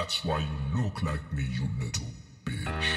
That's why you look like me, you little bitch.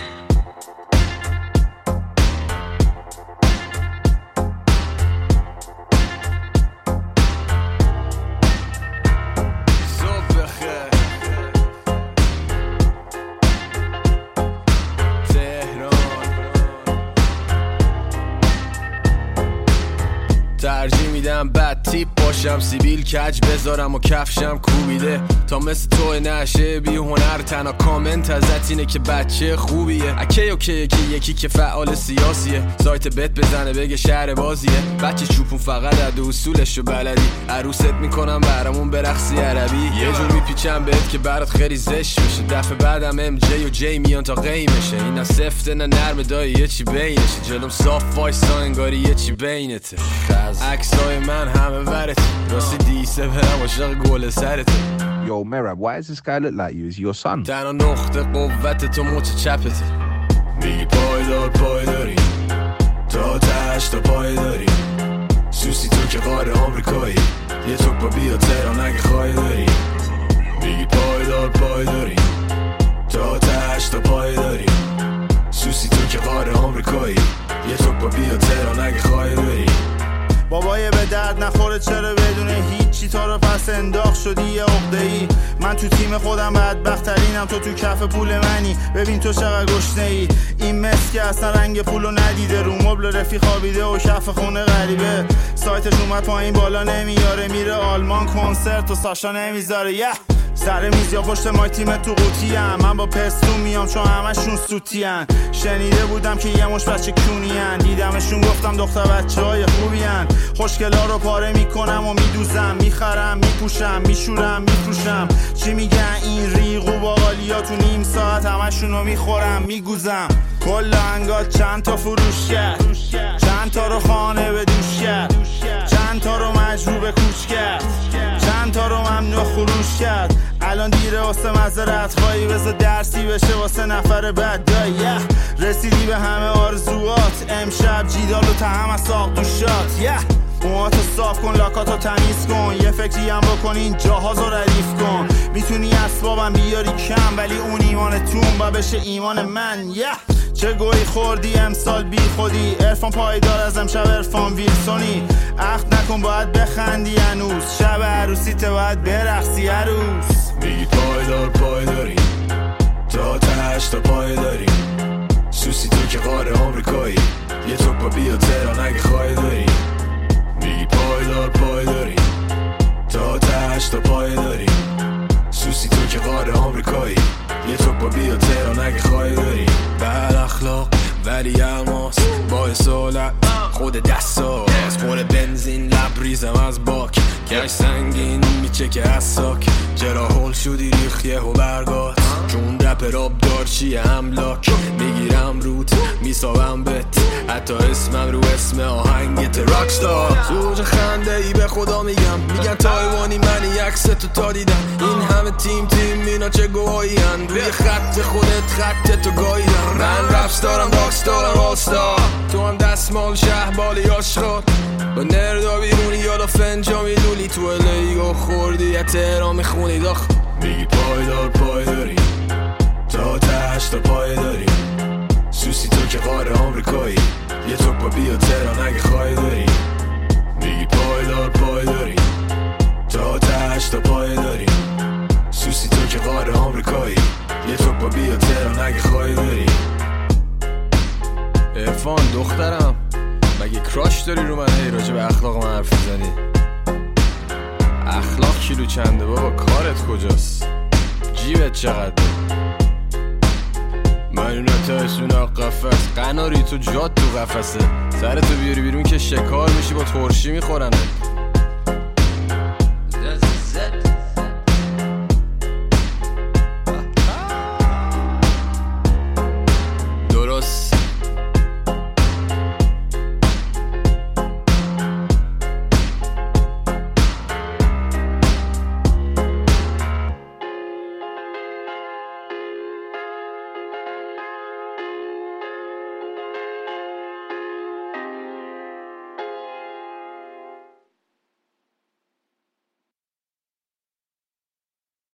ترجیح میدم بد تیپ باشم، سیبیل کج بذارم و کفشم کوبیده تا مثل تو نشه بی هنر. تنها کامنت ازت اینه که بچه خوبیه. اکی اوکی که یکی که فعال سیاسیه، سایت بت بزنه بگه شهر بازیه. بچه چوپون فقط عد اصولشو بلدی، عروست میکنم برامون برقصی عربی. یه جور میپیچم بهت که برات خیلی زشت میشه، دفعه بعدم ام جی و جی میان تا قیمشه. این نه سفته نه نرم دایی یه چی بینشه، جلوم صاف وایسا انگاری یه چی بینته. عکسای من همه ورت راستی دیسه برم عاشق گل سرته. Yo, Merab, why does this guy look like you? Is he your son? تنها نقطه قوت تو مچ چپته. میگی پایداری تا تش تا پای داری، سوسی تو که قاره آمریکایی، یه توک با بیا تهران اگه خواهی داری. میگی پایداری تا تش تا پای داری، سوسی تو که قاره آمریکایی، یه توک با بیا تهران اگه خواهی داری. بابای به درد نخوره چرا بدون هیچی تا رو پس انداخت شدی یه عقده‌ای. من تو تیم خودم بدبخترینم، تو کف پول منی، ببین تو چقدر گشنه‌ای. این مس که اصلا رنگ پولو ندیده، رو مبل رفیق خوابیده و کف خونه غریبه. سایتش اومد پایین بالا نمیاره، میره آلمان کنسرت و ساشا نمیذاره. سر میز یا پشت مای تیم تو قوطی ام، من با پستون میام چون همشون سوتی ان. شنیده بودم که یه مش بچه کونی ان، دیدمشون گفتم دختر بچه های خوبی ان. خوشگلا رو پاره میکنم و میدوزم، میخرم میپوشم میشورم میفروشم. چی میگن این ریغو باقالیا، تو نیم ساعت همشون رو میخورم میگوزم. کل انگار چند تا فروش کرد، چند تا رو خانه به دوش کرد، چند تا رو مجبور به کوچ کرد، چند تا رو ممنوع خروش کرد. الان دیره واسه مزارت خواهی، بذار درسی بشه واسه نفر بعد دایی. رسیدی به همه آرزوات، امشب جیدال و تهم از ساق دوشات. موهاتو صاف کن، لاکاتو تمیز کن، یه فکری هم بکن این جاهازو ردیف کن. میتونی اسبابم بیاری کم، ولی اون ایمانتون با بشه ایمان من. چه گویی خوردی امسال بی خودی، عرفان پایدار از امشب عرفان ویلسونی. عهد نکن باید بخندی هنوز، شب عروسیت باید برقصی عروس. میگی پایداری تا تهش تا پای داری، سوسی تو که قاره آمریکایی، یه توک با بیا تهران اگه خواهی داری. میگی پایداری تا تهش تا پای داری، سوسی تو که قاره آمریکایی، یه توک با بیا تهران اگه خواهی داری. بد اخلاق ولی الماس با اصالت خود دستاز، خور بنزین لبریزم از باک، کش سنگین میچکه از ساک. چرا هول شدی ریخیه و برگات، چون رپ راب دار چیه املاک. میگیرم روت میسابم بت، حتی اسمم رو اسم آهنگت راکستار. زوج خنده ای به خدا میگن تایوانی منی عکس تو دیدم. این همه تیم اینا چه گوهایی هن، روی خط خودت خط تو گاییدم. من رپستارم راکستارم آلستار، تو هم دستمال شهبالی آشغال. با نردا بیرونی یادا فنجامی لولی، تو الیگو خوردی یه تهران میخونی داخ. میگی پایداری تا تهش تا پای داری، سوسی تو که قاره آمریکایی، یه توک با بیا تهران اگه خواهی داری. میگی پایداری تا تهش تا پای داری، سوسی تو که قاره آمریکایی، یه توک با بیا تهران اگه خواهی داری. عرفان دخترم مگه کراش داری رو من؟ هی راجع به اخلاق من حرف میزنی؟ اخلاق کیلو چنده بابا، کارت کجاست؟ جیبت چقدر؟ منونتایسون قفص قناری تو جات تو قفصه، سرتو بیاری بیرون که شکار میشی با ترشی میخورنه.